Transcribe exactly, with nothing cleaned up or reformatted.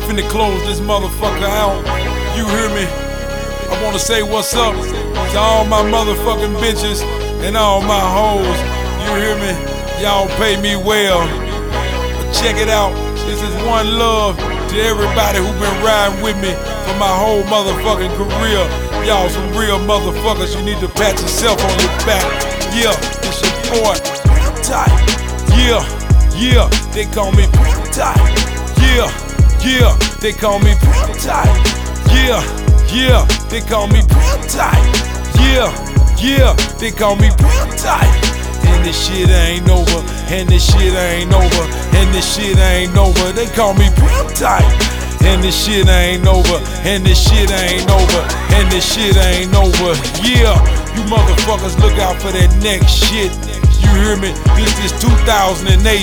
finna close this motherfucker out. You hear me? I wanna say what's up to all my motherfucking bitches and all my hoes. You hear me? Y'all pay me well. But check it out. This is one love to everybody who been riding with me for my whole motherfucking career. Y'all some real motherfuckers. You need to pat yourself on your back. Yeah, it's your boy. Tight. Yeah, yeah, they call me tight. Yeah, yeah, they call me tight. Yeah, yeah, they call me tight. Yeah, yeah, they call me tight. And this shit ain't over, and this shit ain't over, and this shit ain't over. They call me tight. And this shit ain't over, and this shit ain't over, and this shit ain't over. Yeah, you motherfuckers look out for that next shit. You hear me? This is two thousand eight.